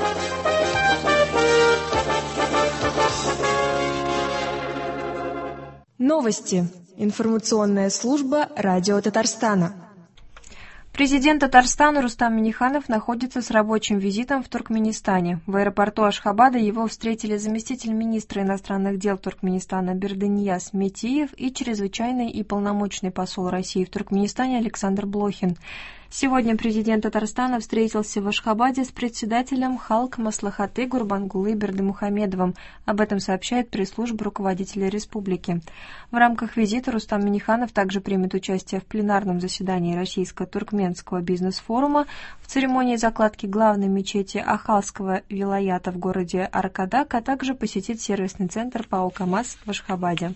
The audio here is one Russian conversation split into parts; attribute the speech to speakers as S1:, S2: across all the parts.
S1: Новости. Информационная служба Радио Татарстана.
S2: Президент Татарстана Рустам Минниханов находится с рабочим визитом в Туркменистане. В аэропорту Ашхабада его встретили заместитель министра иностранных дел Туркменистана Бердынияз Метиев и чрезвычайный и полномочный посол России в Туркменистане Александр Блохин. Сегодня президент Татарстана встретился в Ашхабаде с председателем Халк Маслахаты Гурбангулы Бердымухамедовым. Об этом сообщает пресс-служба руководителя республики. В рамках визита Рустам Минниханов также примет участие в пленарном заседании Российско-Туркменского бизнес-форума, в церемонии закладки главной мечети Ахалского вилаята в городе Аркадак, а также посетит сервисный центр ПАО «КамАЗ» в Ашхабаде.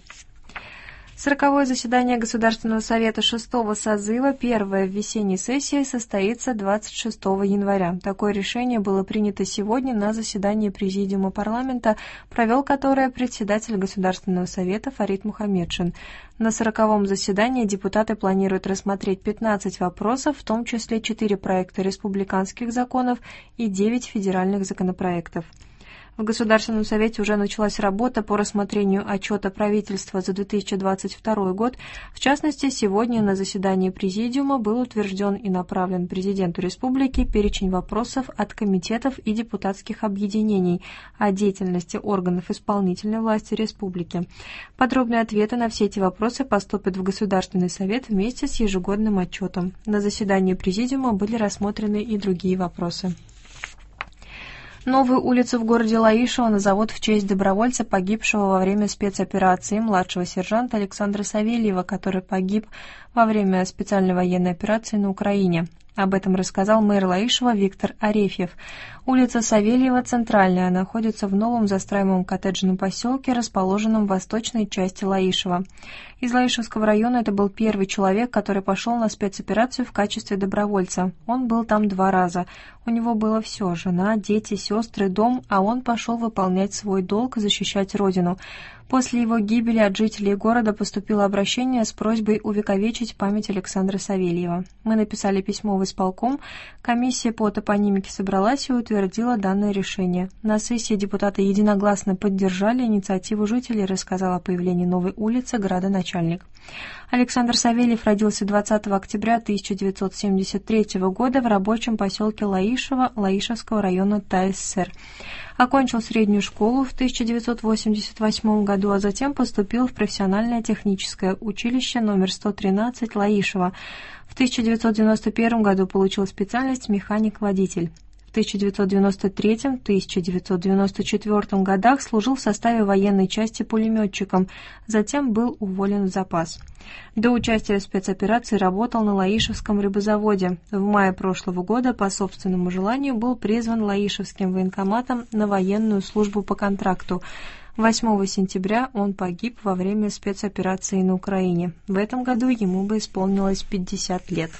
S2: 40-е заседание Государственного совета 6-го созыва, первое в весенней сессии, состоится 26 января. Такое решение было принято сегодня на заседании Президиума парламента, провел которое председатель Государственного совета Фарид Мухаммедшин. На 40-м заседании депутаты планируют рассмотреть 15 вопросов, в том числе 4 проекта республиканских законов и 9 федеральных законопроектов. В Государственном совете уже началась работа по рассмотрению отчета правительства за 2022 год. В частности, сегодня на заседании Президиума был утвержден и направлен президенту республики перечень вопросов от комитетов и депутатских объединений о деятельности органов исполнительной власти республики. Подробные ответы на все эти вопросы поступят в Государственный совет вместе с ежегодным отчетом. На заседании Президиума были рассмотрены и другие вопросы. Новую улицу в городе Лаишево назовут в честь добровольца, погибшего во время спецоперации, младшего сержанта Александра Савельева, который погиб во время специальной военной операции на Украине. Об этом рассказал мэр Лаишева Виктор Арефьев. Улица Савельева центральная, находится в новом застраиваемом коттеджном поселке, расположенном в восточной части Лаишева. Из Лаишевского района это был первый человек, который пошел на спецоперацию в качестве добровольца. Он был там 2 раза. У него было все: жена, дети, сестры, дом, а он пошел выполнять свой долг, защищать родину. После его гибели от жителей города поступило обращение с просьбой увековечить память Александра Савельева. Мы написали письмо в исполком, комиссия по топонимике собралась и утвердила данное решение. На сессии депутаты единогласно поддержали инициативу жителей, рассказал о появлении новой улицы градоначальник. Александр Савельев родился 20 октября 1973 года в рабочем поселке Лаишево Лаишевского района ТАССР. Окончил среднюю школу в 1988 году, а затем поступил в профессиональное техническое училище номер 113 Лаишево. В 1991 году получил специальность механик-водитель. В 1993-1994 годах служил в составе военной части пулеметчиком, затем был уволен в запас. До участия в спецоперации работал на Лаишевском рыбозаводе. В мае прошлого года по собственному желанию был призван Лаишевским военкоматом на военную службу по контракту. 8 сентября он погиб во время спецоперации на Украине. В этом году ему бы исполнилось 50 лет.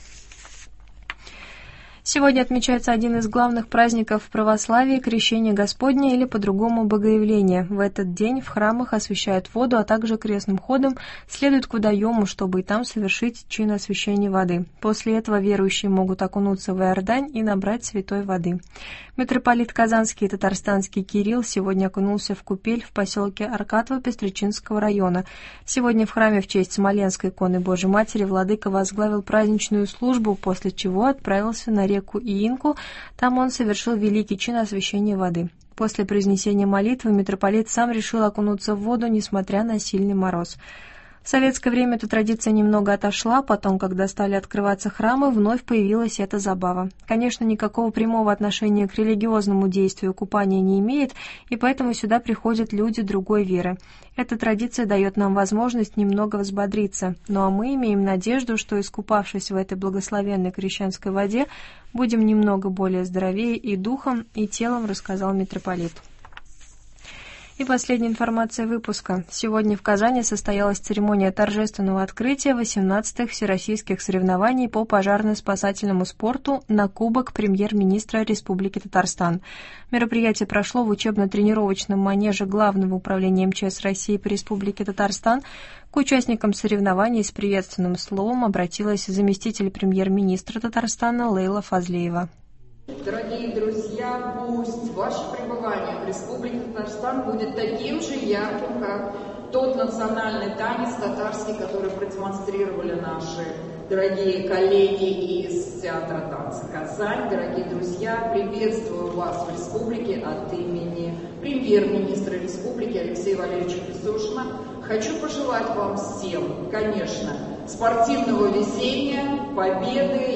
S2: Сегодня отмечается один из главных праздников в православии – Крещение Господне или по-другому Богоявление. В этот день в храмах освящают воду, а также крестным ходом следуют к водоему, чтобы и там совершить чин освящения воды. После этого верующие могут окунуться в Иордань и набрать святой воды. Митрополит Казанский и Татарстанский Кирилл сегодня окунулся в купель в поселке Аркадово Пестричинского района. Сегодня в храме в честь Смоленской иконы Божьей Матери владыка возглавил праздничную службу, после чего отправился на реку Иинку. Там он совершил великий чин освящения воды. После произнесения молитвы митрополит сам решил окунуться в воду, несмотря на сильный мороз. В советское время эта традиция немного отошла, потом, когда стали открываться храмы, вновь появилась эта забава. Конечно, никакого прямого отношения к религиозному действию купания не имеет, и поэтому сюда приходят люди другой веры. Эта традиция дает нам возможность немного взбодриться, ну а мы имеем надежду, что, искупавшись в этой благословенной крещенской воде, будем немного более здоровее и духом, и телом, рассказал митрополит. И последняя информация выпуска. Сегодня в Казани состоялась церемония торжественного открытия 18-х всероссийских соревнований по пожарно-спасательному спорту на Кубок премьер-министра Республики Татарстан. Мероприятие прошло в учебно-тренировочном манеже Главного управления МЧС России по Республике Татарстан. К участникам соревнований с приветственным словом обратилась заместитель премьер-министра Татарстана Лейла Фазлеева.
S3: Дорогие друзья, пусть ваше пребывание в Республике Татарстан будет таким же ярким, как тот национальный танец татарский, который продемонстрировали наши дорогие коллеги из театра танца «Казань». Дорогие друзья, приветствую вас в республике от имени премьер-министра республики Алексея Валерьевича Песошина. Хочу пожелать вам всем, конечно, спортивного везения, победы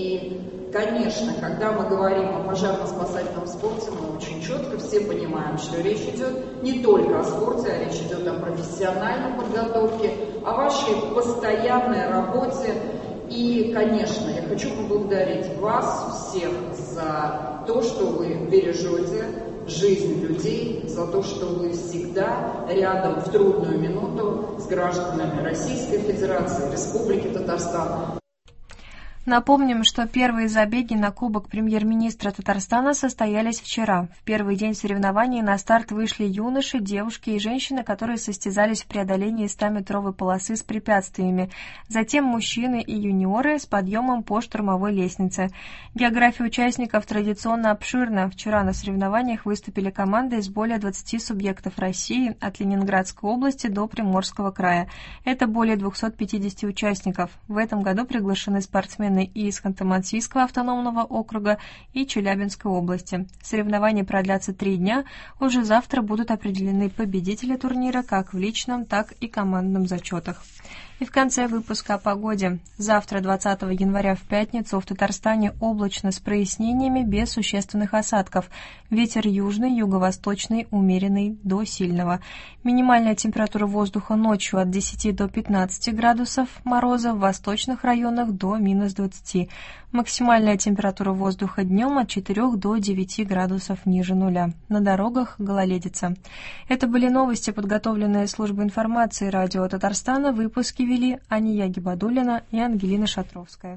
S3: и, конечно, когда мы говорим о пожарно-спасательном спорте, мы очень четко все понимаем, что речь идет не только о спорте, а речь идет о профессиональной подготовке, о вашей постоянной работе. И, конечно, я хочу поблагодарить вас всех за то, что вы бережете жизнь людей, за то, что вы всегда рядом в трудную минуту с гражданами Российской Федерации, Республики Татарстан.
S2: Напомним, что первые забеги на Кубок премьер-министра Татарстана состоялись вчера. В первый день соревнований на старт вышли юноши, девушки и женщины, которые состязались в преодолении 100-метровой полосы с препятствиями. Затем мужчины и юниоры с подъемом по штурмовой лестнице. География участников традиционно обширна. Вчера на соревнованиях выступили команды из более 20 субъектов России, от Ленинградской области до Приморского края. Это более 250 участников. В этом году приглашены спортсмены и из Ханты-Мансийского автономного округа и Челябинской области. Соревнования продлятся 3 дня. Уже завтра будут определены победители турнира как в личном, так и командном зачетах. И в конце выпуска о погоде. Завтра, 20 января в пятницу, в Татарстане облачно с прояснениями без существенных осадков. Ветер южный, юго-восточный, умеренный до сильного. Минимальная температура воздуха ночью от 10 до 15 градусов мороза, в восточных районах до минус 20. Максимальная температура воздуха днем от 4 до 9 градусов ниже нуля. На дорогах гололедица. Это были новости, подготовленные службой информации радио Татарстана. Выпуски вели Ания Гибадуллина и Ангелина Шатровская.